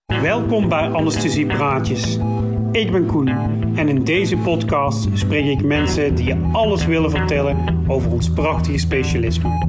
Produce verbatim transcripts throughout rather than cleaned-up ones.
Welkom bij Anesthesiepraatjes. Ik ben Koen en in deze podcast spreek ik mensen die je alles willen vertellen over ons prachtige specialisme.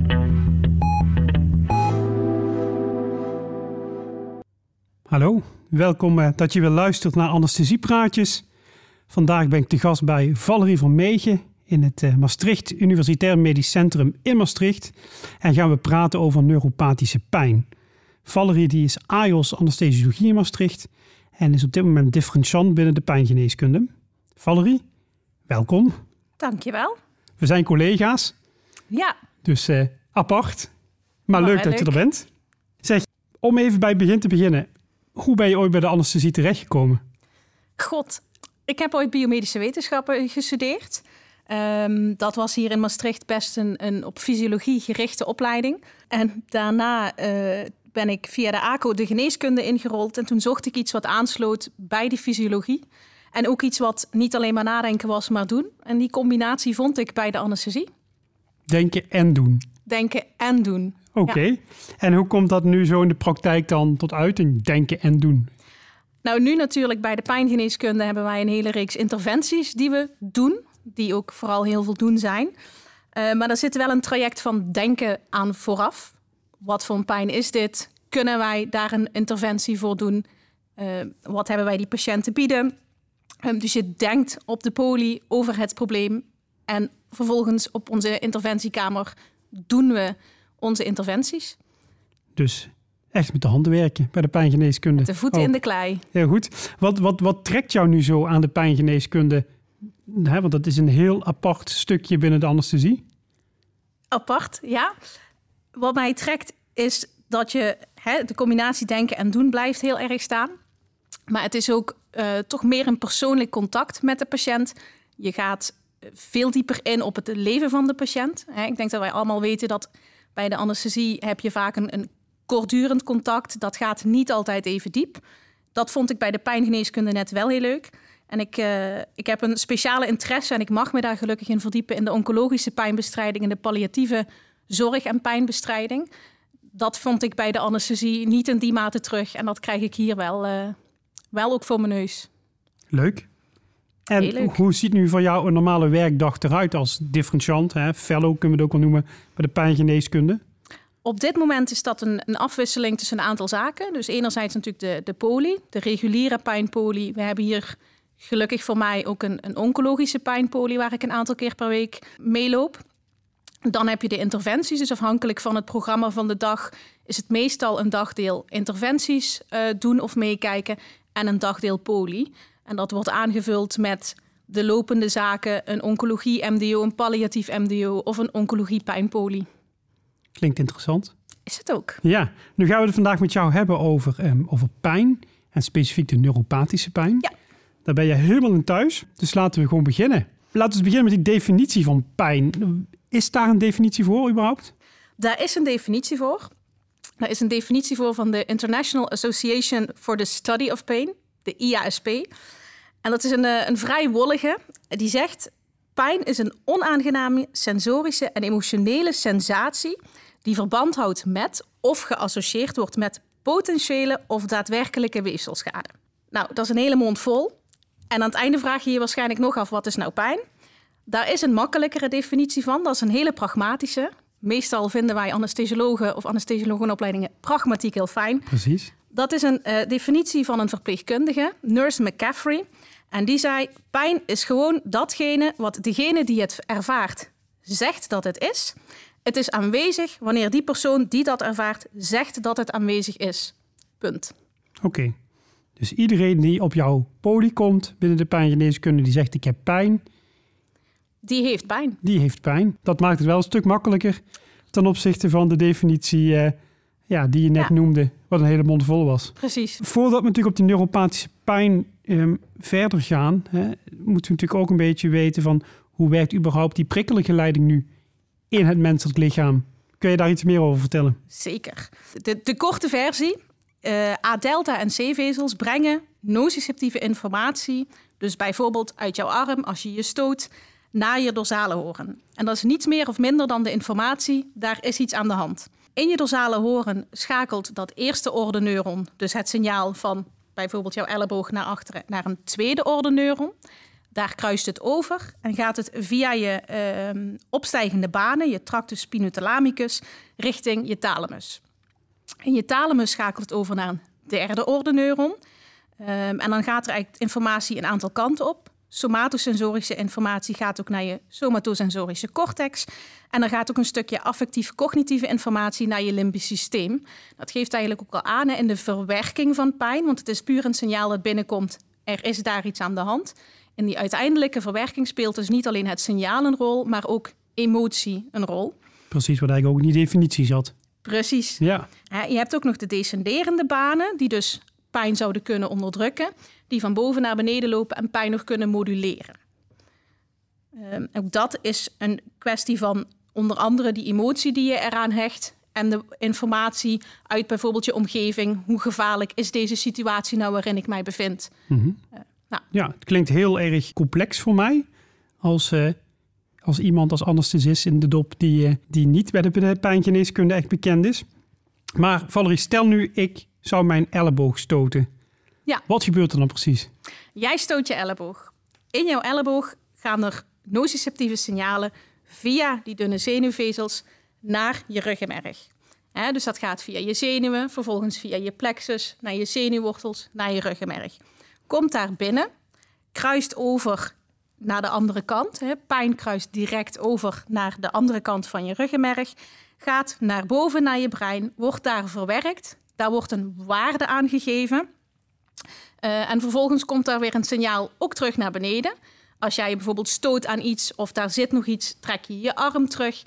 Hallo, welkom uh, dat je weer luistert naar Anesthesiepraatjes. Vandaag ben ik te gast bij Valerie van Meegen in het uh, Maastricht Universitair Medisch Centrum in Maastricht. En gaan we praten over neuropathische pijn. Valerie die is A I O S anesthesiologie in Maastricht en is op dit moment differentiant binnen de pijngeneeskunde. Valerie, welkom. Dankjewel. We zijn collega's. Ja. Dus uh, apart, maar, maar leuk dat leuk. je er bent. Zeg, om even bij het begin te beginnen. Hoe ben je ooit bij de anesthesie terechtgekomen? God, ik heb ooit biomedische wetenschappen gestudeerd. Um, dat was hier in Maastricht best een, een op fysiologie gerichte opleiding. En daarna uh, ben ik via de A C O de geneeskunde ingerold. En toen zocht ik iets wat aansloot bij die fysiologie. En ook iets wat niet alleen maar nadenken was, maar doen. En die combinatie vond ik bij de anesthesie. Denken en doen. Denken en doen. Oké. Okay. Ja. En hoe komt dat nu zo in de praktijk dan tot uiting? Denken en doen. Nou, nu natuurlijk bij de pijngeneeskunde hebben wij een hele reeks interventies die we doen. Die ook vooral heel veel doen zijn. Uh, maar er zit wel een traject van denken aan vooraf. Wat voor een pijn is dit? Kunnen wij daar een interventie voor doen? Uh, wat hebben wij die patiënt te bieden? Um, dus je denkt op de poli over het probleem. En vervolgens op onze interventiekamer doen we onze interventies. Dus echt met de handen werken bij de pijngeneeskunde. Met de voeten oh. in de klei. Heel goed. Wat, wat, wat trekt jou nu zo aan de pijngeneeskunde? He, want dat is een heel apart stukje binnen de anesthesie. Apart, ja. Wat mij trekt is dat je he, de combinatie denken en doen blijft heel erg staan. Maar het is ook uh, toch meer een persoonlijk contact met de patiënt. Je gaat veel dieper in op het leven van de patiënt. He, ik denk dat wij allemaal weten dat bij de anesthesie heb je vaak een, een kortdurend contact. Dat gaat niet altijd even diep. Dat vond ik bij de pijngeneeskunde net wel heel leuk. En ik, uh, ik heb een speciale interesse en ik mag me daar gelukkig in verdiepen in de oncologische pijnbestrijding en de palliatieve zorg en pijnbestrijding. Dat vond ik bij de anesthesie niet in die mate terug en dat krijg ik hier wel, uh, wel ook voor mijn neus. Leuk. En leuk. Hoe ziet nu voor jou een normale werkdag eruit als differentiant, hè? Fellow kunnen we het ook wel noemen, bij de pijngeneeskunde? Op dit moment is dat een, een afwisseling tussen een aantal zaken. Dus enerzijds natuurlijk de, de poli, de reguliere pijnpoli. We hebben hier gelukkig voor mij ook een, een oncologische pijnpoli waar ik een aantal keer per week meeloop. Dan heb je de interventies. Dus afhankelijk van het programma van de dag is het meestal een dagdeel interventies uh, doen of meekijken en een dagdeel poli. En dat wordt aangevuld met de lopende zaken, een oncologie M D O, een palliatief M D O of een oncologie pijnpoli. Klinkt interessant. Is het ook. Ja, nu gaan we het vandaag met jou hebben over, um, over pijn en specifiek de neuropathische pijn. Ja. Daar ben je helemaal in thuis, dus laten we gewoon beginnen. Laten we beginnen met die definitie van pijn. Is daar een definitie voor überhaupt? Daar is een definitie voor. Daar is een definitie voor van de International Association for the Study of Pain, de I A S P. En dat is een, een vrij wollige. Die zegt, pijn is een onaangename sensorische en emotionele sensatie die verband houdt met of geassocieerd wordt met potentiële of daadwerkelijke weefselschade. Nou, dat is een hele mond vol. En aan het einde vraag je je waarschijnlijk nog af, wat is nou pijn? Daar is een makkelijkere definitie van. Dat is een hele pragmatische. Meestal vinden wij anesthesiologen of anesthesiologenopleidingen pragmatiek heel fijn. Precies. Dat is een uh, definitie van een verpleegkundige, Nurse McCaffrey. En die zei, pijn is gewoon datgene wat degene die het ervaart zegt dat het is. Het is aanwezig wanneer die persoon die dat ervaart zegt dat het aanwezig is. Punt. Oké. Okay. Dus iedereen die op jouw poli komt binnen de pijngeneeskunde, die zegt ik heb pijn. Die heeft pijn. Die heeft pijn. Dat maakt het wel een stuk makkelijker ten opzichte van de definitie uh, ja, die je net ja. noemde, wat een hele mond vol was. Precies. Voordat we natuurlijk op die neuropathische pijn um, verder gaan, hè, moeten we natuurlijk ook een beetje weten van hoe werkt überhaupt die prikkelgeleiding nu in het menselijk lichaam. Kun je daar iets meer over vertellen? Zeker. De, de korte versie. Uh, A-delta en C-vezels brengen nociceptieve informatie. Dus bijvoorbeeld uit jouw arm als je je stoot naar je dorsale hoorn. En dat is niets meer of minder dan de informatie, daar is iets aan de hand. In je dorsale hoorn schakelt dat eerste orde neuron, dus het signaal van bijvoorbeeld jouw elleboog naar achteren, naar een tweede orde neuron. Daar kruist het over en gaat het via je eh, opstijgende banen, je tractus spinothalamicus, richting je thalamus. In je thalamus schakelt het over naar een derde orde neuron. Um, en dan gaat er eigenlijk informatie een aantal kanten op. Somatosensorische informatie gaat ook naar je somatosensorische cortex. En er gaat ook een stukje affectief-cognitieve informatie naar je limbisch systeem. Dat geeft eigenlijk ook al aan hè, in de verwerking van pijn. Want het is puur een signaal dat binnenkomt, er is daar iets aan de hand. In die uiteindelijke verwerking speelt dus niet alleen het signaal een rol, maar ook emotie een rol. Precies, wat eigenlijk ook in die definitie zat. Precies. Ja. Je hebt ook nog de descenderende banen, die dus pijn zouden kunnen onderdrukken, die van boven naar beneden lopen en pijn nog kunnen moduleren. Um, ook dat is een kwestie van onder andere die emotie die je eraan hecht en de informatie uit bijvoorbeeld je omgeving. Hoe gevaarlijk is deze situatie nou waarin ik mij bevind? Mm-hmm. Uh, nou. Ja, het klinkt heel erg complex voor mij als, uh, als iemand als anesthesist in de dop die, uh, die niet bij de pijngeneeskunde echt bekend is. Maar Valerie, stel nu ik zou mijn elleboog stoten. Ja. Wat gebeurt er dan precies? Jij stoot je elleboog. In jouw elleboog gaan er nociceptieve signalen via die dunne zenuwvezels naar je ruggenmerg. He, dus dat gaat via je zenuwen, vervolgens via je plexus, naar je zenuwwortels, naar je ruggenmerg. Komt daar binnen, kruist over naar de andere kant. He. Pijn kruist direct over naar de andere kant van je ruggenmerg. Gaat naar boven naar je brein, wordt daar verwerkt. Daar wordt een waarde aangegeven. Uh, en vervolgens komt daar weer een signaal ook terug naar beneden. Als jij je bijvoorbeeld stoot aan iets of daar zit nog iets, trek je je arm terug.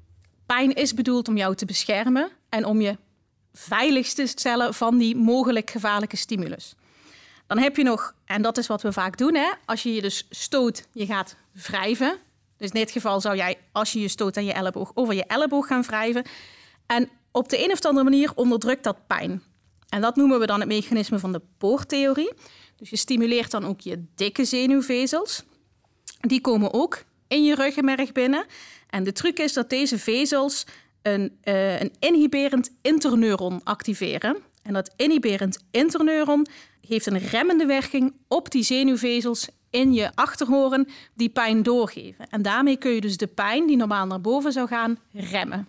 Pijn is bedoeld om jou te beschermen en om je veilig te stellen van die mogelijk gevaarlijke stimulus. Dan heb je nog, en dat is wat we vaak doen, hè, als je je dus stoot, je gaat wrijven. Dus in dit geval zou jij, als je je stoot aan je elleboog, over je elleboog gaan wrijven. En op de een of andere manier onderdrukt dat pijn. En dat noemen we dan het mechanisme van de poortheorie. Dus je stimuleert dan ook je dikke zenuwvezels. Die komen ook in je ruggenmerg binnen. En de truc is dat deze vezels een, uh, een inhiberend interneuron activeren. En dat inhiberend interneuron heeft een remmende werking op die zenuwvezels in je achterhoorn die pijn doorgeven. En daarmee kun je dus de pijn die normaal naar boven zou gaan remmen.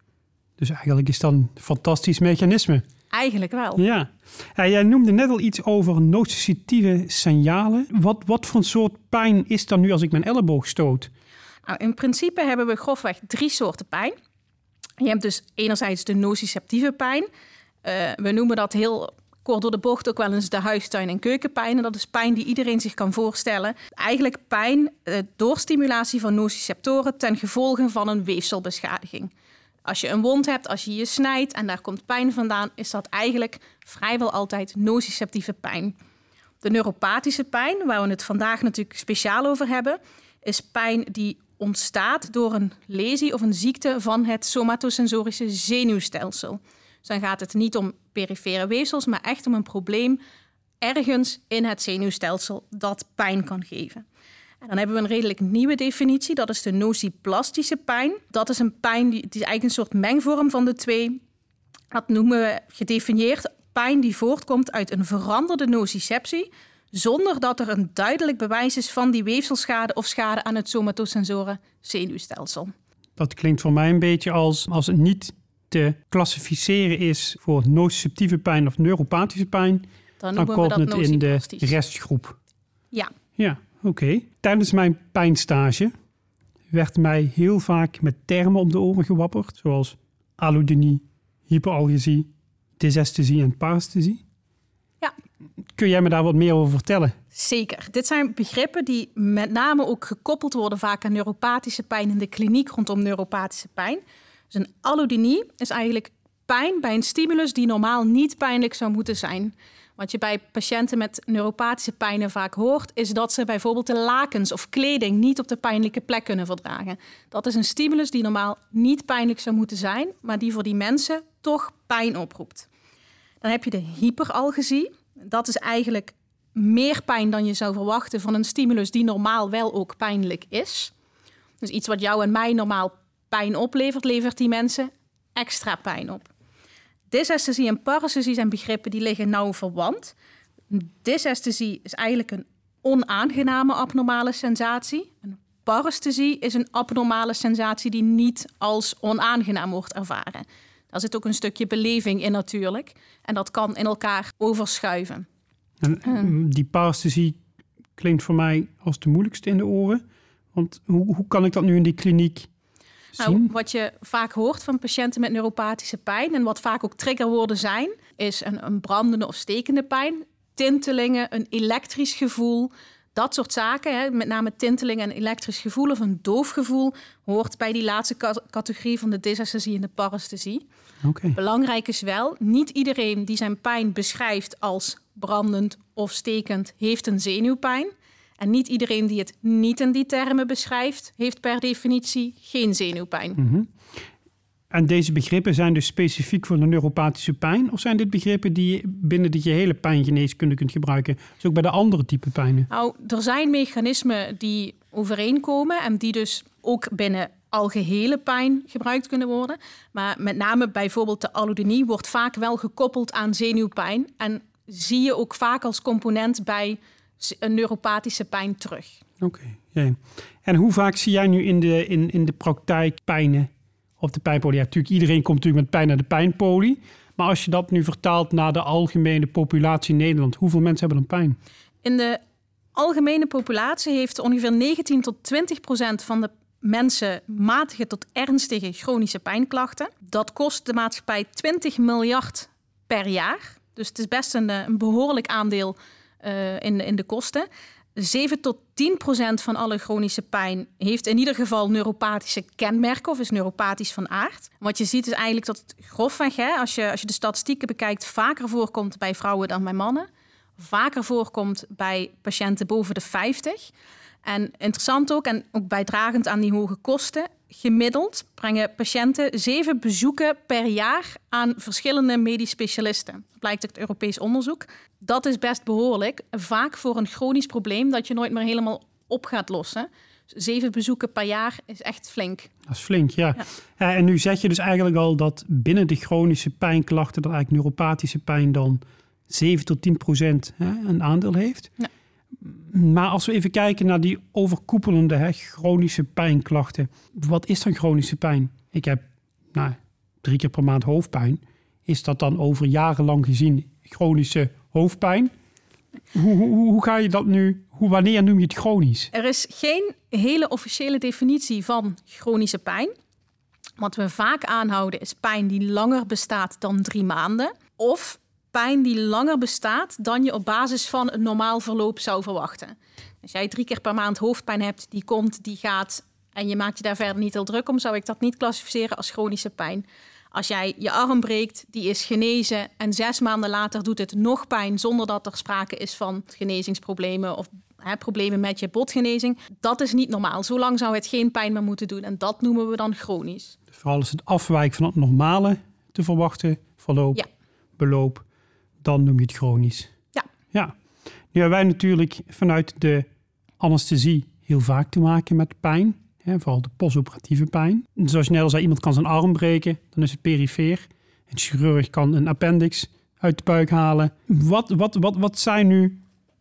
Dus eigenlijk is dat een fantastisch mechanisme. Eigenlijk wel. Ja. ja, jij noemde net al iets over nociceptieve signalen. Wat, wat voor een soort pijn is dan nu als ik mijn elleboog stoot? Nou, in principe hebben we grofweg drie soorten pijn. Je hebt dus enerzijds de nociceptieve pijn. Uh, we noemen dat heel kort door de bocht ook wel eens de huistuin- en keukenpijn. En dat is pijn die iedereen zich kan voorstellen. Eigenlijk pijn uh, door stimulatie van nociceptoren ten gevolge van een weefselbeschadiging. Als je een wond hebt, als je je snijdt en daar komt pijn vandaan, is dat eigenlijk vrijwel altijd nociceptieve pijn. De neuropathische pijn, waar we het vandaag natuurlijk speciaal over hebben, is pijn die ontstaat door een lesie of een ziekte van het somatosensorische zenuwstelsel. Dus dan gaat het niet om perifere weefsels, maar echt om een probleem ergens in het zenuwstelsel dat pijn kan geven. En dan hebben we een redelijk nieuwe definitie, dat is de nociplastische pijn. Dat is een pijn, die, het is eigenlijk een soort mengvorm van de twee. Dat noemen we gedefinieerd pijn die voortkomt uit een veranderde nociceptie, zonder dat er een duidelijk bewijs is van die weefselschade of schade aan het somatosensoren zenuwstelsel. Dat klinkt voor mij een beetje als, als het niet te klassificeren is voor nociceptieve pijn of neuropathische pijn. Dan, dan komt het in de nociplastisch. restgroep. Ja. Ja, oké. Okay. Tijdens mijn pijnstage werd mij heel vaak met termen om de oren gewapperd, zoals allodynie, hyperalgesie, dysesthesie en paresthesie. Ja. Kun jij me daar wat meer over vertellen? Zeker. Dit zijn begrippen die met name ook gekoppeld worden vaak aan neuropathische pijn in de kliniek rondom neuropathische pijn. Dus een allodynie is eigenlijk pijn bij een stimulus die normaal niet pijnlijk zou moeten zijn. Wat je bij patiënten met neuropathische pijnen vaak hoort, is dat ze bijvoorbeeld de lakens of kleding niet op de pijnlijke plek kunnen verdragen. Dat is een stimulus die normaal niet pijnlijk zou moeten zijn, maar die voor die mensen toch pijn oproept. Dan heb je de hyperalgesie. Dat is eigenlijk meer pijn dan je zou verwachten van een stimulus die normaal wel ook pijnlijk is. Dus iets wat jou en mij normaal pijn oplevert, levert die mensen extra pijn op. Dysesthesie en paresthesie zijn begrippen die liggen nauw verwant. Dysesthesie is eigenlijk een onaangename abnormale sensatie. Een paresthesie is een abnormale sensatie die niet als onaangenaam wordt ervaren. Daar zit ook een stukje beleving in natuurlijk. En dat kan in elkaar overschuiven. En uh. die paresthesie klinkt voor mij als de moeilijkste in de oren. Want hoe, hoe kan ik dat nu in die kliniek zien? Nou, wat je vaak hoort van patiënten met neuropathische pijn... en wat vaak ook triggerwoorden zijn... is een, een brandende of stekende pijn... tintelingen, een elektrisch gevoel... Dat soort zaken, hè, met name tintelingen en elektrisch gevoel of een doof gevoel... hoort bij die laatste categorie van de dysesthesie en de paresthesie. Okay. Belangrijk is wel, niet iedereen die zijn pijn beschrijft als brandend of stekend... heeft een zenuwpijn. En niet iedereen die het niet in die termen beschrijft... heeft per definitie geen zenuwpijn. Mm-hmm. En deze begrippen zijn dus specifiek voor de neuropathische pijn? Of zijn dit begrippen die je binnen de gehele pijngeneeskunde kunt gebruiken? Dus ook bij de andere type pijnen? Nou, er zijn mechanismen die overeenkomen... en die dus ook binnen algehele pijn gebruikt kunnen worden. Maar met name bijvoorbeeld de allodynie wordt vaak wel gekoppeld aan zenuwpijn. En zie je ook vaak als component bij een neuropathische pijn terug. Oké. Okay, yeah. En hoe vaak zie jij nu in de, in, in de praktijk pijnen op de pijnpolie? Ja, natuurlijk, iedereen komt natuurlijk met pijn naar de pijnpolie. Maar als je dat nu vertaalt naar de algemene populatie in Nederland, hoeveel mensen hebben dan pijn? In de algemene populatie heeft ongeveer negentien tot twintig procent van de mensen matige tot ernstige chronische pijnklachten. Dat kost de maatschappij twintig miljard per jaar. Dus het is best een, een behoorlijk aandeel uh, in, in de kosten. zeven tot tien procent van alle chronische pijn heeft in ieder geval neuropathische kenmerken of is neuropathisch van aard. Wat je ziet is eigenlijk dat het grofweg, hè, als je, als je de statistieken bekijkt, vaker voorkomt bij vrouwen dan bij mannen. Vaker voorkomt bij patiënten boven de vijftig. En interessant ook, en ook bijdragend aan die hoge kosten, gemiddeld brengen patiënten zeven bezoeken per jaar aan verschillende medisch specialisten. Dat blijkt uit het Europees onderzoek. Dat is best behoorlijk. Vaak voor een chronisch probleem dat je nooit meer helemaal op gaat lossen. Dus zeven bezoeken per jaar is echt flink. Dat is flink, ja. ja. ja. En nu zeg je dus eigenlijk al dat binnen de chronische pijnklachten, dat eigenlijk neuropathische pijn dan zeven tot tien procent hè, een aandeel heeft. Ja. Maar als we even kijken naar die overkoepelende hè, chronische pijnklachten. Wat is dan chronische pijn? Ik heb nou, drie keer per maand hoofdpijn. Is dat dan over jarenlang gezien chronische hoofdpijn? Hoe, hoe, hoe ga je dat nu? Hoe, wanneer noem je het chronisch? Er is geen hele officiële definitie van chronische pijn. Wat we vaak aanhouden is pijn die langer bestaat dan drie maanden. Of pijn die langer bestaat dan je op basis van een normaal verloop zou verwachten. Als jij drie keer per maand hoofdpijn hebt, die komt, die gaat en je maakt je daar verder niet heel druk om, zou ik dat niet klassificeren als chronische pijn. Als jij je arm breekt, die is genezen en zes maanden later doet het nog pijn zonder dat er sprake is van genezingsproblemen of hè, problemen met je botgenezing. Dat is niet normaal. Zo lang zou het geen pijn meer moeten doen en dat noemen we dan chronisch. Vooral als het afwijkt van het normale te verwachten verloop, ja. beloop, dan noem je het chronisch. Ja. ja. Nu hebben wij natuurlijk vanuit de anesthesie heel vaak te maken met pijn. Hè, vooral de postoperatieve pijn. Zoals je net al zei, iemand kan zijn arm breken, dan is het perifeer. Een chirurg kan een appendix uit de buik halen. Wat, wat, wat, wat zijn nu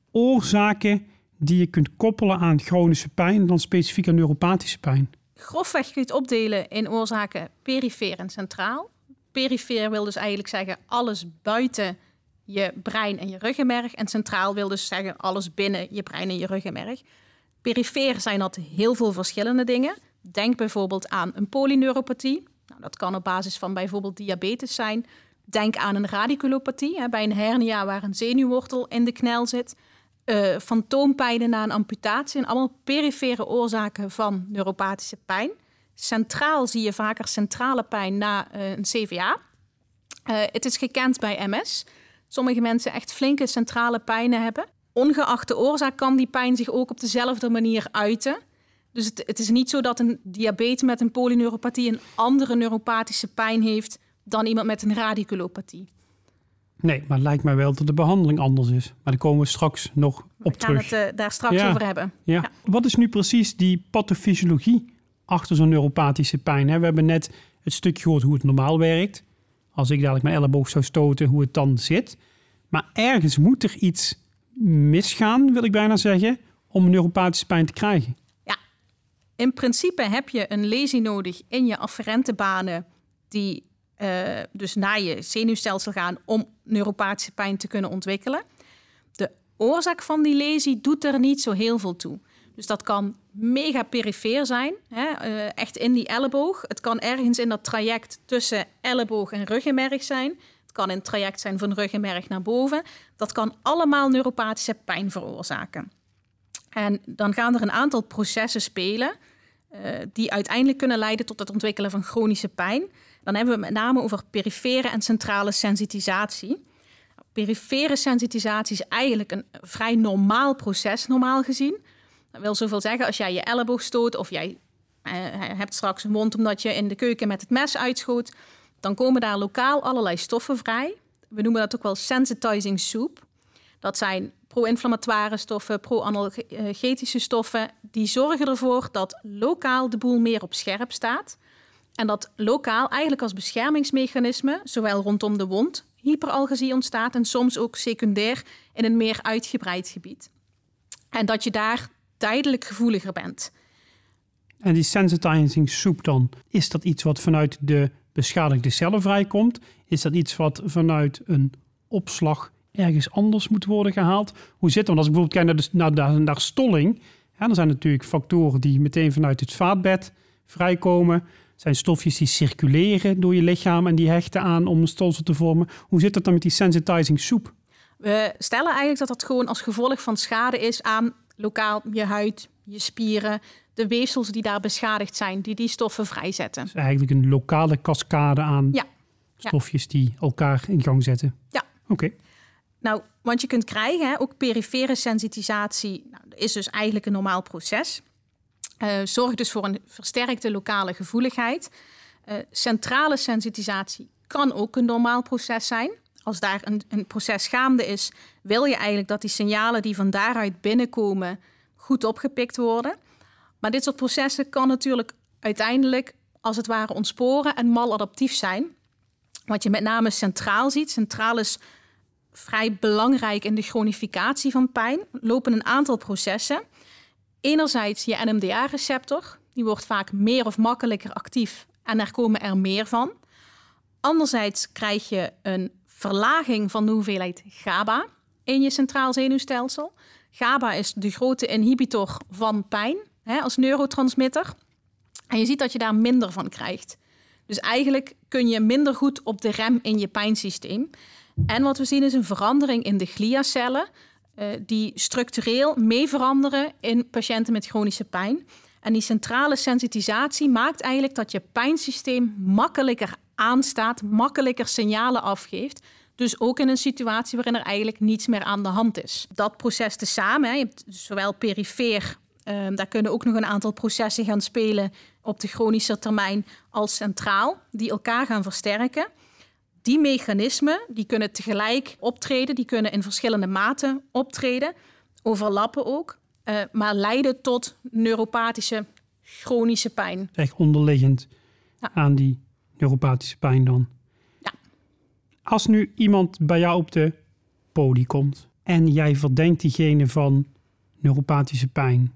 oorzaken die je kunt koppelen aan chronische pijn en dan specifiek aan neuropathische pijn? Grofweg kun je het opdelen in oorzaken perifeer en centraal. Perifeer wil dus eigenlijk zeggen alles buiten je brein en je ruggenmerg. En centraal wil dus zeggen alles binnen je brein en je ruggenmerg. Perifeer zijn dat heel veel verschillende dingen. Denk bijvoorbeeld aan een polyneuropathie. Nou, dat kan op basis van bijvoorbeeld diabetes zijn. Denk aan een radiculopathie, hè, bij een hernia waar een zenuwwortel in de knel zit. Uh, fantoompijnen na een amputatie. En allemaal perifere oorzaken van neuropathische pijn. Centraal zie je vaker centrale pijn na uh, een C V A. Uh, het is gekend bij M S. Sommige mensen echt flinke centrale pijnen hebben. Ongeacht de oorzaak kan die pijn zich ook op dezelfde manier uiten. Dus het, het is niet zo dat een diabetes met een polyneuropathie een andere neuropathische pijn heeft dan iemand met een radiculopathie. Nee, maar het lijkt mij wel dat de behandeling anders is. Maar daar komen we straks nog op terug. We gaan het uh, daar straks ja. over hebben. Ja. Ja. Wat is nu precies die pathofysiologie achter zo'n neuropathische pijn? Hè? We hebben net het stukje gehoord hoe het normaal werkt. Als ik dadelijk mijn elleboog zou stoten, hoe het dan zit. Maar ergens moet er iets misgaan, wil ik bijna zeggen, om neuropathische pijn te krijgen. Ja, in principe heb je een lesie nodig in je afferente banen die uh, dus naar je zenuwstelsel gaan om neuropathische pijn te kunnen ontwikkelen. De oorzaak van die lesie doet er niet zo heel veel toe. Dus dat kan mega perifeer zijn, hè? Uh, echt in die elleboog. Het kan ergens in dat traject tussen elleboog en ruggenmerg zijn. Het kan in het traject zijn van ruggenmerg naar boven. Dat kan allemaal neuropathische pijn veroorzaken. En dan gaan er een aantal processen spelen uh, die uiteindelijk kunnen leiden tot het ontwikkelen van chronische pijn. Dan hebben we het met name over perifere en centrale sensitisatie. Perifere sensitisatie is eigenlijk een vrij normaal proces, normaal gezien. Dat wil zoveel zeggen, als jij je elleboog stoot of jij uh, hebt straks een wond omdat je in de keuken met het mes uitschoot, dan komen daar lokaal allerlei stoffen vrij. We noemen dat ook wel sensitizing soup. Dat zijn pro-inflammatoire stoffen, pro-analgetische stoffen. Die zorgen ervoor dat lokaal de boel meer op scherp staat. En dat lokaal eigenlijk als beschermingsmechanisme, zowel rondom de wond, hyperalgesie ontstaat en soms ook secundair in een meer uitgebreid gebied. En dat je daar tijdelijk gevoeliger bent. En die sensitizing soup dan, is dat iets wat vanuit de beschadigde cellen vrijkomt? Is dat iets wat vanuit een opslag ergens anders moet worden gehaald? Hoe zit dat? Als ik bijvoorbeeld kijk naar, de, naar, naar stolling, ja, dan zijn natuurlijk factoren die meteen vanuit het vaatbed vrijkomen. Het zijn stofjes die circuleren door je lichaam en die hechten aan om een stolsel te vormen. Hoe zit dat dan met die sensitizing soup? We stellen eigenlijk dat dat gewoon als gevolg van schade is aan lokaal je huid, je spieren, de weefsels die daar beschadigd zijn, die die stoffen vrijzetten. Dus eigenlijk een lokale cascade aan ja. stofjes ja. die elkaar in gang zetten. Ja. Oké. Okay. Nou, want je kunt krijgen, hè, ook perifere sensitisatie, nou, dat is dus eigenlijk een normaal proces. Uh, zorgt dus voor een versterkte lokale gevoeligheid. Uh, centrale sensitisatie kan ook een normaal proces zijn. Als daar een, een proces gaande is, wil je eigenlijk dat die signalen die van daaruit binnenkomen goed opgepikt worden. Maar dit soort processen kan natuurlijk uiteindelijk als het ware ontsporen en maladaptief zijn. Wat je met name centraal ziet. Centraal is vrij belangrijk in de chronificatie van pijn. Er lopen een aantal processen. Enerzijds je N M D A-receptor. Die wordt vaak meer of makkelijker actief en er komen er meer van. Anderzijds krijg je een verlaging van de hoeveelheid GABA in je centraal zenuwstelsel. GABA is de grote inhibitor van pijn, hè, als neurotransmitter. En je ziet dat je daar minder van krijgt. Dus eigenlijk kun je minder goed op de rem in je pijnsysteem. En wat we zien is een verandering in de gliacellen, uh, die structureel mee veranderen in patiënten met chronische pijn. En die centrale sensitisatie maakt eigenlijk dat je pijnsysteem makkelijker aanstaat, makkelijker signalen afgeeft. Dus ook in een situatie waarin er eigenlijk niets meer aan de hand is. Dat proces tezamen, hè, je hebt zowel perifeer, uh, daar kunnen ook nog een aantal processen gaan spelen op de chronische termijn, als centraal, die elkaar gaan versterken. Die mechanismen die kunnen tegelijk optreden, die kunnen in verschillende maten optreden, overlappen ook, uh, maar leiden tot neuropathische chronische pijn. Echt onderliggend ja. aan die neuropathische pijn dan. Ja. Als nu iemand bij jou op de poli komt en jij verdenkt diegene van neuropathische pijn,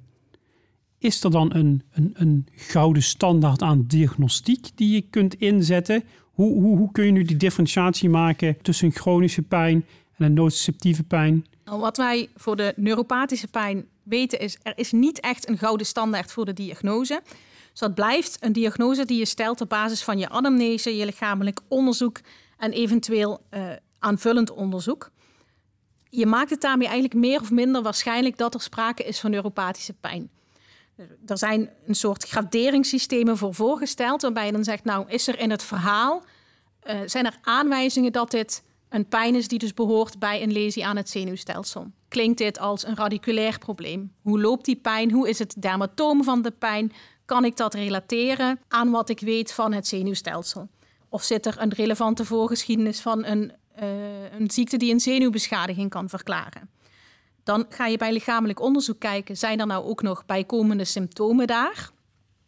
is er dan een, een, een gouden standaard aan diagnostiek die je kunt inzetten? Hoe, hoe, hoe kun je nu die differentiatie maken tussen chronische pijn en een nociceptieve pijn? Wat wij voor de neuropathische pijn weten is, er is niet echt een gouden standaard voor de diagnose. Dus dat blijft een diagnose die je stelt op basis van je anamnese, je lichamelijk onderzoek en eventueel uh, aanvullend onderzoek. Je maakt het daarmee eigenlijk meer of minder waarschijnlijk dat er sprake is van neuropathische pijn. Er zijn een soort graderingssystemen voor voorgesteld, waarbij je dan zegt, nou, is er in het verhaal, uh, zijn er aanwijzingen dat dit een pijn is die dus behoort bij een lesie aan het zenuwstelsel? Klinkt dit als een radiculair probleem? Hoe loopt die pijn? Hoe is het dermatoom van de pijn? Kan ik dat relateren aan wat ik weet van het zenuwstelsel? Of zit er een relevante voorgeschiedenis van een, uh, een ziekte die een zenuwbeschadiging kan verklaren? Dan ga je bij lichamelijk onderzoek kijken, zijn er nou ook nog bijkomende symptomen daar?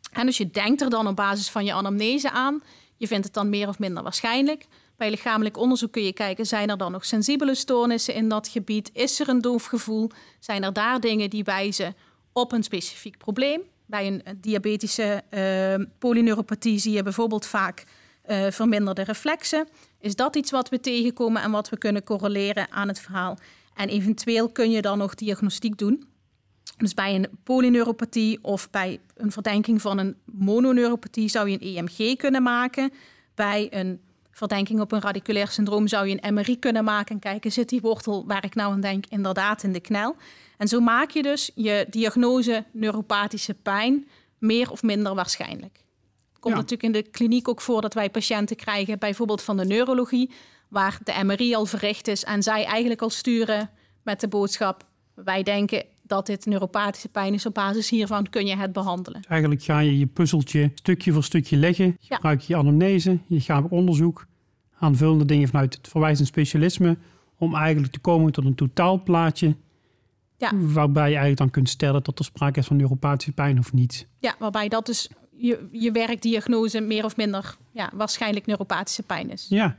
En dus je denkt er dan op basis van je anamnese aan. Je vindt het dan meer of minder waarschijnlijk. Bij lichamelijk onderzoek kun je kijken, zijn er dan nog sensibele stoornissen in dat gebied? Is er een doof gevoel? Zijn er daar dingen die wijzen op een specifiek probleem? Bij een diabetische uh, polyneuropathie zie je bijvoorbeeld vaak uh, verminderde reflexen. Is dat iets wat we tegenkomen en wat we kunnen correleren aan het verhaal? En eventueel kun je dan nog diagnostiek doen. Dus bij een polyneuropathie of bij een verdenking van een mononeuropathie zou je een E M G kunnen maken. Bij een verdenking op een radiculair syndroom zou je een M R I kunnen maken en kijken, zit die wortel waar ik nou aan denk inderdaad in de knel? En zo maak je dus je diagnose neuropathische pijn meer of minder waarschijnlijk. Het komt ja. natuurlijk in de kliniek ook voor dat wij patiënten krijgen, bijvoorbeeld van de neurologie, waar de M R I al verricht is en zij eigenlijk al sturen met de boodschap, wij denken dat dit neuropathische pijn is. Op basis hiervan kun je het behandelen. Dus eigenlijk ga je je puzzeltje stukje voor stukje leggen. Je ja. gebruikt je anamnese, je gaat op onderzoek, aanvullende dingen vanuit het verwijzend specialisme, om eigenlijk te komen tot een totaalplaatje, ja. waarbij je eigenlijk dan kunt stellen dat er sprake is van neuropathische pijn of niet. Ja, waarbij dat dus je, je werkdiagnose meer of minder ja, waarschijnlijk neuropathische pijn is. Ja.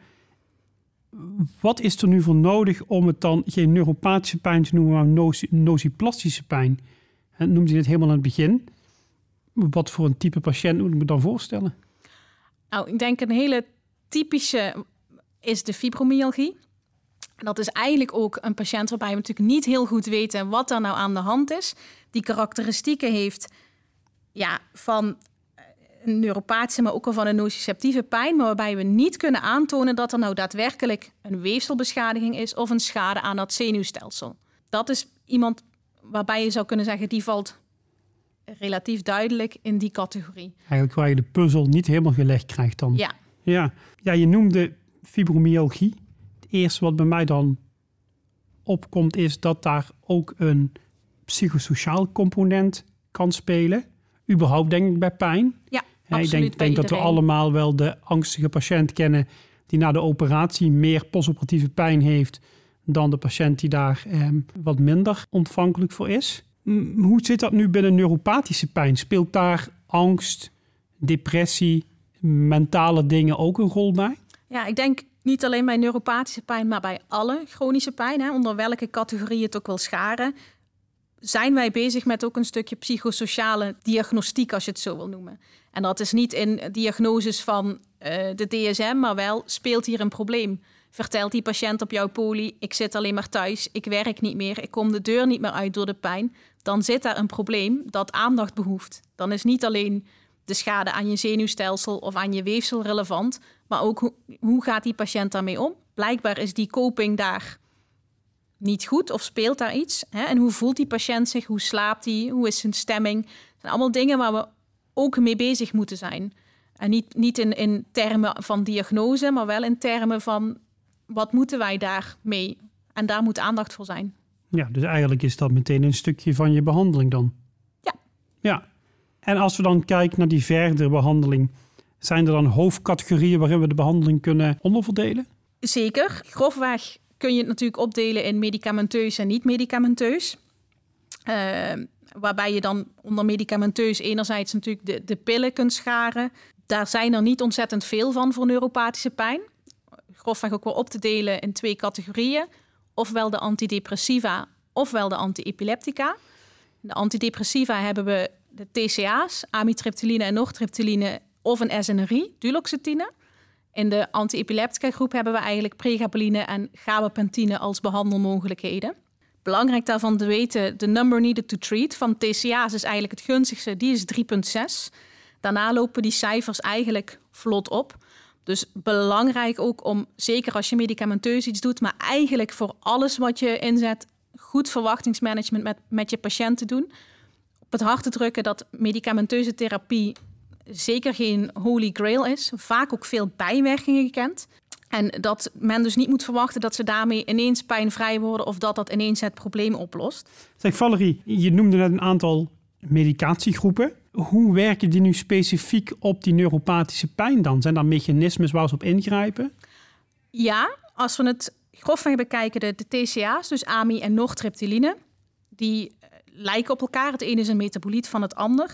Wat is er nu voor nodig om het dan geen neuropathische pijn te noemen, maar nosi- nociplastische pijn? En noemde je het helemaal aan het begin. Wat voor een type patiënt moet ik me dan voorstellen? Nou, ik denk een hele typische is de fibromyalgie. Dat is eigenlijk ook een patiënt waarbij we natuurlijk niet heel goed weten wat er nou aan de hand is. Die karakteristieken heeft ja, van een neuropathische, maar ook al van een nociceptieve pijn, maar waarbij we niet kunnen aantonen dat er nou daadwerkelijk een weefselbeschadiging is of een schade aan dat zenuwstelsel. Dat is iemand waarbij je zou kunnen zeggen, die valt relatief duidelijk in die categorie. Eigenlijk waar je de puzzel niet helemaal gelegd krijgt dan. Ja. Ja, ja je noemde fibromyalgie. Het eerste wat bij mij dan opkomt is dat daar ook een psychosociaal component kan spelen. Überhaupt denk ik bij pijn. Ja, ja, absoluut. Ik denk, denk dat we allemaal wel de angstige patiënt kennen die na de operatie meer postoperatieve pijn heeft dan de patiënt die daar eh, wat minder ontvankelijk voor is. M- hoe zit dat nu binnen neuropathische pijn? Speelt daar angst, depressie, mentale dingen ook een rol bij? Ja, ik denk niet alleen bij neuropathische pijn, maar bij alle chronische pijn, hè, onder welke categorie het ook wil scharen, zijn wij bezig met ook een stukje psychosociale diagnostiek, als je het zo wil noemen. En dat is niet in diagnoses van uh, de D S M, maar wel speelt hier een probleem. Vertelt die patiënt op jouw poli, ik zit alleen maar thuis, ik werk niet meer, ik kom de deur niet meer uit door de pijn. Dan zit daar een probleem dat aandacht behoeft. Dan is niet alleen de schade aan je zenuwstelsel of aan je weefsel relevant, maar ook hoe, hoe gaat die patiënt daarmee om? Blijkbaar is die coping daar niet goed of speelt daar iets? Hè? En hoe voelt die patiënt zich? Hoe slaapt hij? Hoe is zijn stemming? Dat zijn allemaal dingen waar we ook mee bezig moeten zijn. En niet, niet in, in termen van diagnose, maar wel in termen van wat moeten wij daarmee? En daar moet aandacht voor zijn. Ja, dus eigenlijk is dat meteen een stukje van je behandeling dan. Ja. Ja. En als we dan kijken naar die verdere behandeling, zijn er dan hoofdcategorieën waarin we de behandeling kunnen onderverdelen? Zeker. Grofweg kun je het natuurlijk opdelen in medicamenteus en niet-medicamenteus. Uh, waarbij je dan onder medicamenteus enerzijds natuurlijk de, de pillen kunt scharen. Daar zijn er niet ontzettend veel van voor neuropathische pijn. Grofweg ook wel op te delen in twee categorieën. Ofwel de antidepressiva, ofwel de anti-epileptica. De antidepressiva hebben we de T C A's, amitriptyline en nortriptyline, of een S N R I, duloxetine. In de anti-epileptica groep hebben we eigenlijk pregabaline en gabapentine als behandelmogelijkheden. Belangrijk daarvan te weten, de number needed to treat van T C A's is eigenlijk het gunstigste, die is drie komma zes. Daarna lopen die cijfers eigenlijk vlot op. Dus belangrijk ook om, zeker als je medicamenteus iets doet, maar eigenlijk voor alles wat je inzet, goed verwachtingsmanagement met, met je patiënt te doen. Op het hart te drukken dat medicamenteuze therapie zeker geen holy grail is. Vaak ook veel bijwerkingen kent. En dat men dus niet moet verwachten dat ze daarmee ineens pijnvrij worden of dat dat ineens het probleem oplost. Zeg Valerie, je noemde net een aantal medicatiegroepen. Hoe werken die nu specifiek op die neuropathische pijn dan? Zijn er mechanismes waar ze op ingrijpen? Ja, als we het grofweg bekijken, de, de T C A's, dus A M I en nortriptyline, die lijken op elkaar. Het ene is een metaboliet van het ander.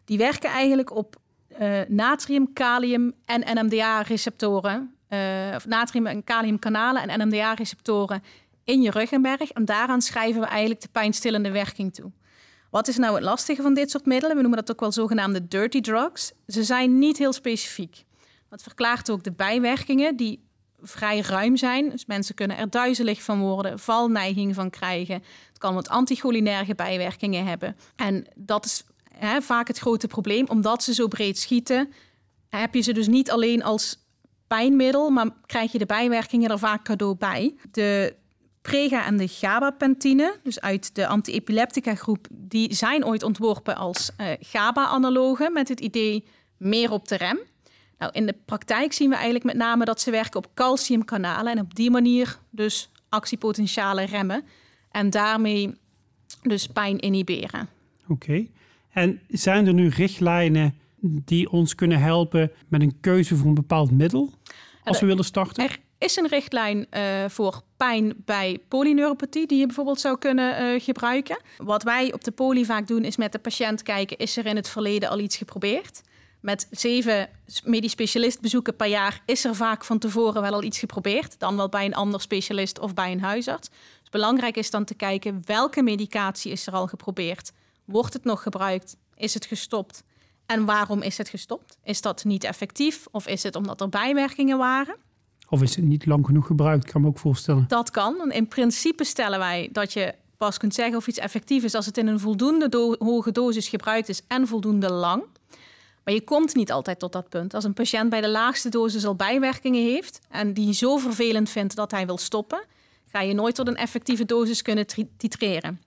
Die werken eigenlijk op uh, natrium, kalium en N M D A-receptoren. Uh, of natrium- en kaliumkanalen en N M D A-receptoren in je ruggenmerg. En daaraan schrijven we eigenlijk de pijnstillende werking toe. Wat is nou het lastige van dit soort middelen? We noemen dat ook wel zogenaamde dirty drugs. Ze zijn niet heel specifiek. Dat verklaart ook de bijwerkingen die vrij ruim zijn. Dus mensen kunnen er duizelig van worden, valneiging van krijgen. Het kan wat anticholinerge bijwerkingen hebben. En dat is hè, vaak het grote probleem. Omdat ze zo breed schieten, heb je ze dus niet alleen als pijnmiddel, maar krijg je de bijwerkingen er vaak cadeau bij. De prega en de gabapentine, dus uit de anti-epileptica groep, die zijn ooit ontworpen als uh, GABA-analogen met het idee meer op de rem. Nou, in de praktijk zien we eigenlijk met name dat ze werken op calciumkanalen en op die manier dus actiepotentialen remmen en daarmee dus pijn inhiberen. Oké. Okay. En zijn er nu richtlijnen die ons kunnen helpen met een keuze voor een bepaald middel als we willen starten? Er is een richtlijn uh, voor pijn bij polyneuropathie die je bijvoorbeeld zou kunnen uh, gebruiken. Wat wij op de poli vaak doen is met de patiënt kijken, is er in het verleden al iets geprobeerd? Met zeven medisch specialistbezoeken per jaar is er vaak van tevoren wel al iets geprobeerd. Dan wel bij een ander specialist of bij een huisarts. Dus belangrijk is dan te kijken welke medicatie is er al geprobeerd. Wordt het nog gebruikt? Is het gestopt? En waarom is het gestopt? Is dat niet effectief of is het omdat er bijwerkingen waren? Of is het niet lang genoeg gebruikt, kan me ook voorstellen. Dat kan. Want in principe stellen wij dat je pas kunt zeggen of iets effectief is als het in een voldoende do- hoge dosis gebruikt is en voldoende lang. Maar je komt niet altijd tot dat punt. Als een patiënt bij de laagste dosis al bijwerkingen heeft en die zo vervelend vindt dat hij wil stoppen, ga je nooit tot een effectieve dosis kunnen titreren.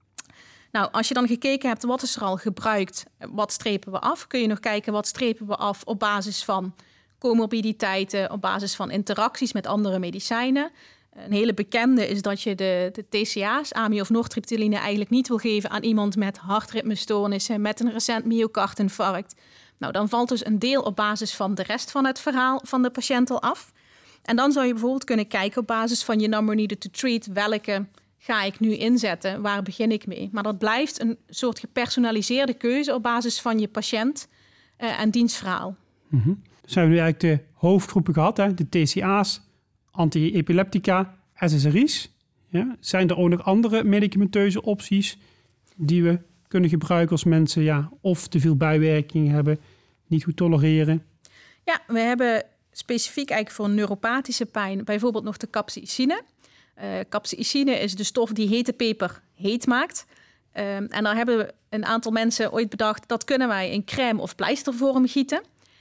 Nou, als je dan gekeken hebt wat is er al gebruikt, wat strepen we af, kun je nog kijken wat strepen we af op basis van comorbiditeiten, op basis van interacties met andere medicijnen. Een hele bekende is dat je de, de T C A's, ami- of nortriptyline, eigenlijk niet wil geven aan iemand met hartritmestoornissen, met een recent myocardinfarct. Nou, dan valt dus een deel op basis van de rest van het verhaal van de patiënt al af. En dan zou je bijvoorbeeld kunnen kijken op basis van je number needed to treat, welke ga ik nu inzetten, waar begin ik mee? Maar dat blijft een soort gepersonaliseerde keuze op basis van je patiënt uh, en dienstverhaal. Mm-hmm. Dus hebben we nu eigenlijk de hoofdgroepen gehad, hè? De T C A's, anti-epileptica, S S R I's. Ja? Zijn er ook nog andere medicamenteuze opties die we kunnen gebruiken als mensen ja, of te veel bijwerkingen hebben, niet goed tolereren? Ja, we hebben specifiek eigenlijk voor neuropathische pijn bijvoorbeeld nog de capsaicine. Uh, capsaicine is de stof die hete peper heet maakt. Uh, en daar hebben we een aantal mensen ooit bedacht, dat kunnen wij in crème of pleistervorm gieten.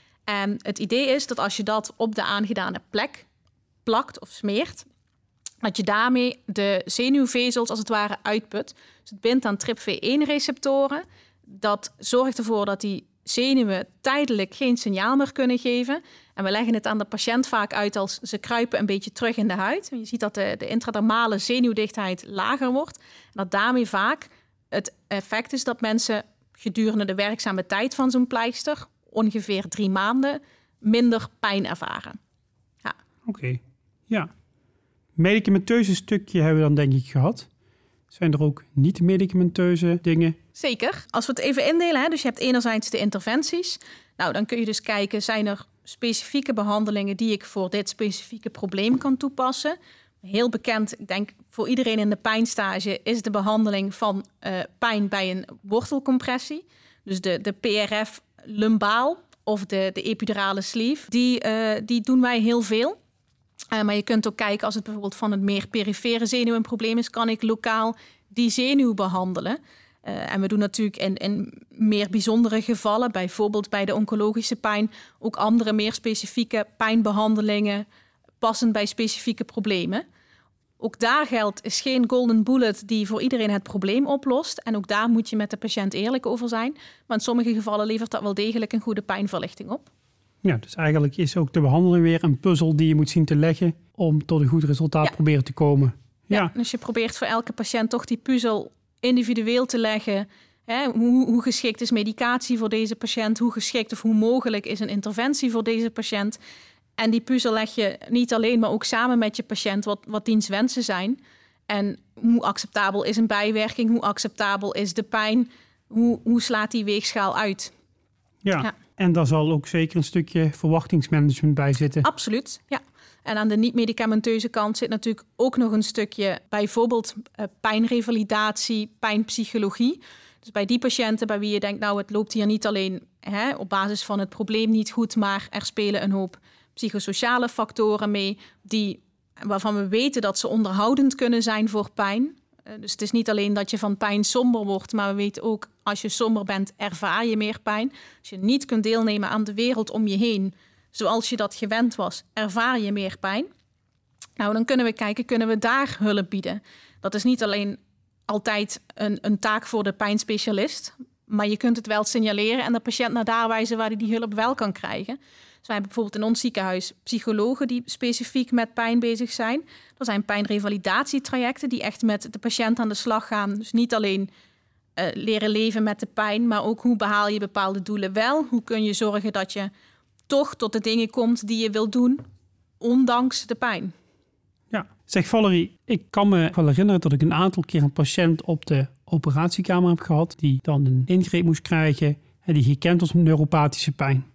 En het idee is dat als je dat op de aangedane plek plakt of smeert, dat je daarmee de zenuwvezels als het ware uitput. Dus het bindt aan T R P V één receptoren. Dat zorgt ervoor dat die zenuwen tijdelijk geen signaal meer kunnen geven. En we leggen het aan de patiënt vaak uit als ze kruipen een beetje terug in de huid. Je ziet dat de, de intradermale zenuwdichtheid lager wordt. En dat daarmee vaak het effect is dat mensen gedurende de werkzame tijd van zo'n pleister, ongeveer drie maanden, minder pijn ervaren. Ja. Oké, okay. Ja. Medicamenteuze stukje hebben we dan denk ik gehad. Zijn er ook niet-medicamenteuze dingen? Zeker. Als we het even indelen, hè, dus je hebt enerzijds de interventies. Nou, dan kun je dus kijken, zijn er specifieke behandelingen die ik voor dit specifieke probleem kan toepassen? Heel bekend, ik denk voor iedereen in de pijnstage, is de behandeling van uh, pijn bij een wortelcompressie. Dus de, de P R F lumbaal of de, de epidurale sleeve. Die, uh, die doen wij heel veel. Uh, maar je kunt ook kijken als het bijvoorbeeld van een meer perifere zenuw een probleem is, kan ik lokaal die zenuw behandelen. Uh, en we doen natuurlijk in, in meer bijzondere gevallen, bijvoorbeeld bij de oncologische pijn, ook andere meer specifieke pijnbehandelingen, passend bij specifieke problemen. Ook daar geldt, is geen golden bullet die voor iedereen het probleem oplost. En ook daar moet je met de patiënt eerlijk over zijn. Maar in sommige gevallen levert dat wel degelijk een goede pijnverlichting op. Ja, dus eigenlijk is ook de behandeling weer een puzzel die je moet zien te leggen om tot een goed resultaat ja. proberen te komen. Ja. ja, dus je probeert voor elke patiënt toch die puzzel individueel te leggen. Hè, hoe, hoe geschikt is medicatie voor deze patiënt? Hoe geschikt of hoe mogelijk is een interventie voor deze patiënt? En die puzzel leg je niet alleen, maar ook samen met je patiënt wat, wat diens wensen zijn. En hoe acceptabel is een bijwerking? Hoe acceptabel is de pijn? Hoe, hoe slaat die weegschaal uit? Ja. ja, en daar zal ook zeker een stukje verwachtingsmanagement bij zitten. Absoluut, ja. En aan de niet-medicamenteuze kant zit natuurlijk ook nog een stukje bijvoorbeeld uh, pijnrevalidatie, pijnpsychologie. Dus bij die patiënten bij wie je denkt, nou het loopt hier niet alleen hè, op basis van het probleem niet goed, maar er spelen een hoop psychosociale factoren mee die, waarvan we weten dat ze onderhoudend kunnen zijn voor pijn. Uh, dus het is niet alleen dat je van pijn somber wordt, maar we weten ook als je somber bent, ervaar je meer pijn. Als je niet kunt deelnemen aan de wereld om je heen, zoals je dat gewend was, ervaar je meer pijn. Nou, dan kunnen we kijken, kunnen we daar hulp bieden? Dat is niet alleen altijd een, een taak voor de pijnspecialist, maar je kunt het wel signaleren en de patiënt naar daar wijzen waar hij die hulp wel kan krijgen. Dus wij hebben bijvoorbeeld in ons ziekenhuis psychologen die specifiek met pijn bezig zijn. Er zijn pijnrevalidatietrajecten die echt met de patiënt aan de slag gaan. Dus niet alleen uh, leren leven met de pijn, maar ook hoe behaal je bepaalde doelen wel? Hoe kun je zorgen dat je toch tot de dingen komt die je wilt doen, ondanks de pijn? Ja, zeg Valerie, ik kan me wel herinneren dat ik een aantal keer een patiënt op de operatiekamer heb gehad die dan een ingreep moest krijgen en die gekend was met neuropathische pijn.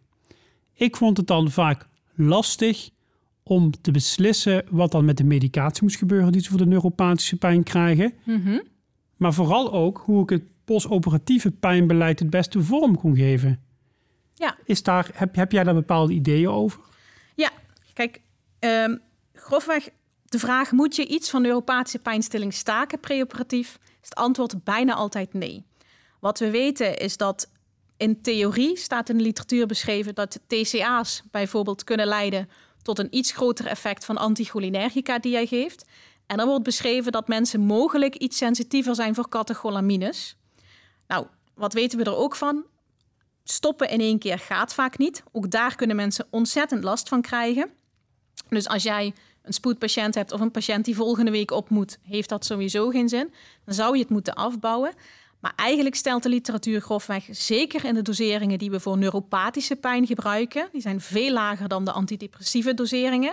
Ik vond het dan vaak lastig om te beslissen wat dan met de medicatie moest gebeuren die ze voor de neuropathische pijn krijgen. Mm-hmm. Maar vooral ook hoe ik het postoperatieve pijnbeleid het beste vorm kon geven. Ja. Is daar, heb, heb jij daar bepaalde ideeën over? Ja, kijk, um, grofweg de vraag, moet je iets van neuropathische pijnstilling staken preoperatief? Is het antwoord bijna altijd nee. Wat we weten is dat in theorie staat in de literatuur beschreven dat T C A's bijvoorbeeld kunnen leiden tot een iets groter effect van anticholinergica die jij geeft. En dan wordt beschreven dat mensen mogelijk iets sensitiever zijn voor catecholamines. Nou, wat weten we er ook van? Stoppen in één keer gaat vaak niet. Ook daar kunnen mensen ontzettend last van krijgen. Dus als jij een spoedpatiënt hebt of een patiënt die volgende week op moet, heeft dat sowieso geen zin. Dan zou je het moeten afbouwen. Maar eigenlijk stelt de literatuur grofweg, zeker in de doseringen die we voor neuropathische pijn gebruiken, die zijn veel lager dan de antidepressieve doseringen,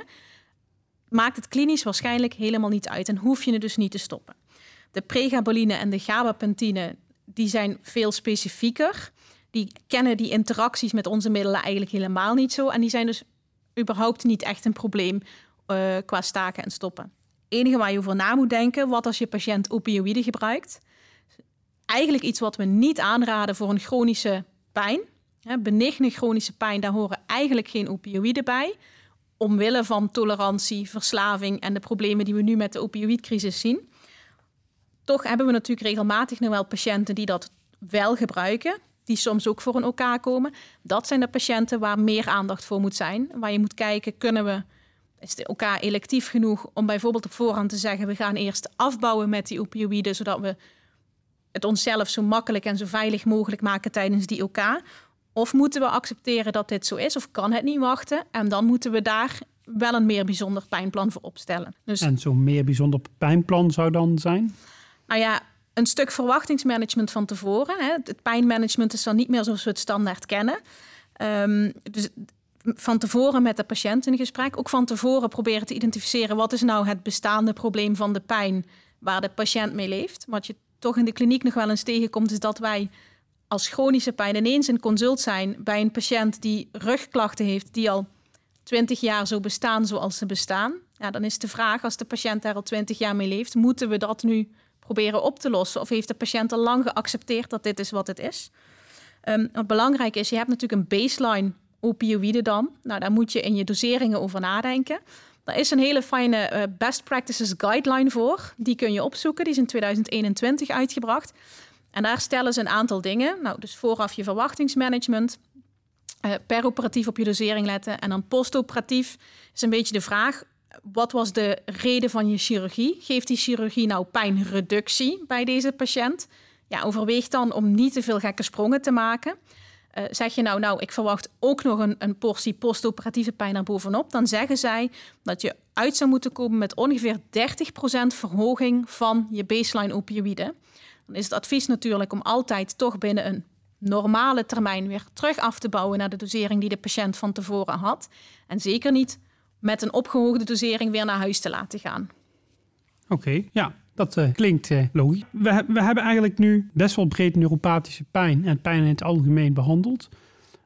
maakt het klinisch waarschijnlijk helemaal niet uit en hoef je het dus niet te stoppen. De pregabaline en de gabapentine, die zijn veel specifieker. Die kennen die interacties met onze middelen eigenlijk helemaal niet zo. En die zijn dus überhaupt niet echt een probleem uh, qua staken en stoppen. Het enige waar je over na moet denken, wat als je patiënt opioïden gebruikt? Eigenlijk iets wat we niet aanraden voor een chronische pijn. Benigne chronische pijn, daar horen eigenlijk geen opioïden bij. Omwille van tolerantie, verslaving en de problemen die we nu met de opioïdcrisis zien. Toch hebben we natuurlijk regelmatig nog wel patiënten die dat wel gebruiken, die soms ook voor een O K komen. Dat zijn de patiënten waar meer aandacht voor moet zijn. Waar je moet kijken, kunnen we, is de O K electief genoeg om bijvoorbeeld op voorhand te zeggen, we gaan eerst afbouwen met die opioïden, zodat we het onszelf zo makkelijk en zo veilig mogelijk maken tijdens die O K. Of moeten we accepteren dat dit zo is, of kan het niet wachten? En dan moeten we daar wel een meer bijzonder pijnplan voor opstellen. Dus, en zo'n meer bijzonder pijnplan zou dan zijn? Nou ja, een stuk verwachtingsmanagement van tevoren. Hè. Het pijnmanagement is dan niet meer zoals we het standaard kennen. Um, dus van tevoren met de patiënt in gesprek. Ook van tevoren proberen te identificeren, wat is nou het bestaande probleem van de pijn waar de patiënt mee leeft. Wat je toch in de kliniek nog wel eens tegenkomt, is dat wij als chronische pijn ineens in consult zijn bij een patiënt die rugklachten heeft, die al twintig jaar zo bestaan zoals ze bestaan. Ja, dan is de vraag, als de patiënt daar al twintig jaar mee leeft, moeten we dat nu proberen op te lossen? Of heeft de patiënt al lang geaccepteerd dat dit is wat het is? Um, wat belangrijk is, je hebt natuurlijk een baseline opioïden dan. Nou, daar moet je in je doseringen over nadenken. Daar is een hele fijne uh, best practices guideline voor. Die kun je opzoeken. Die is in tweeduizend eenentwintig uitgebracht. En daar stellen ze een aantal dingen. Nou, dus vooraf je verwachtingsmanagement. Uh, peroperatief op je dosering letten. En dan postoperatief is een beetje de vraag, wat was de reden van je chirurgie? Geeft die chirurgie nou pijnreductie bij deze patiënt? Ja, overweeg dan om niet te veel gekke sprongen te maken. Uh, zeg je nou, nou, ik verwacht ook nog een, een portie postoperatieve pijn erbovenop, dan zeggen zij dat je uit zou moeten komen met ongeveer dertig procent verhoging van je baseline opioïden. Dan is het advies natuurlijk om altijd toch binnen een normale termijn weer terug af te bouwen naar de dosering die de patiënt van tevoren had. En zeker niet met een opgehoogde dosering weer naar huis te laten gaan. Oké, okay, ja, dat uh, klinkt uh, logisch. We, we hebben eigenlijk nu best wel breed neuropathische pijn en pijn in het algemeen behandeld.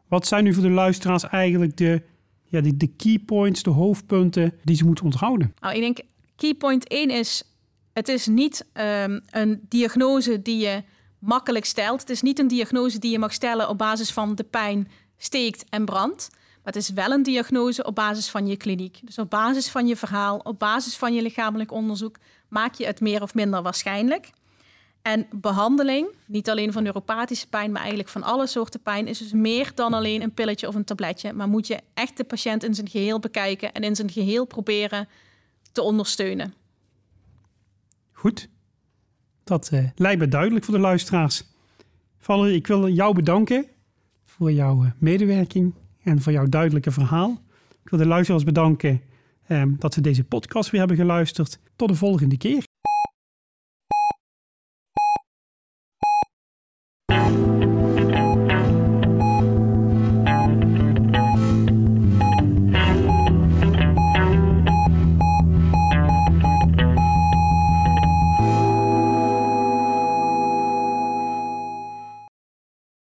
Wat zijn nu voor de luisteraars eigenlijk de, ja, de, de key points, de hoofdpunten die ze moeten onthouden? Nou, ik denk key point één is, het is niet um, een diagnose die je makkelijk stelt. Het is niet een diagnose die je mag stellen op basis van de pijn steekt en brandt. Maar het is wel een diagnose op basis van je kliniek. Dus op basis van je verhaal, op basis van je lichamelijk onderzoek, maak je het meer of minder waarschijnlijk. En behandeling, niet alleen van neuropathische pijn, maar eigenlijk van alle soorten pijn, is dus meer dan alleen een pilletje of een tabletje. Maar moet je echt de patiënt in zijn geheel bekijken en in zijn geheel proberen te ondersteunen. Goed, dat uh, lijkt me duidelijk voor de luisteraars. Valerie, ik wil jou bedanken voor jouw uh, medewerking en voor jouw duidelijke verhaal. Ik wil de luisteraars bedanken uh, dat ze deze podcast weer hebben geluisterd. Tot de volgende keer.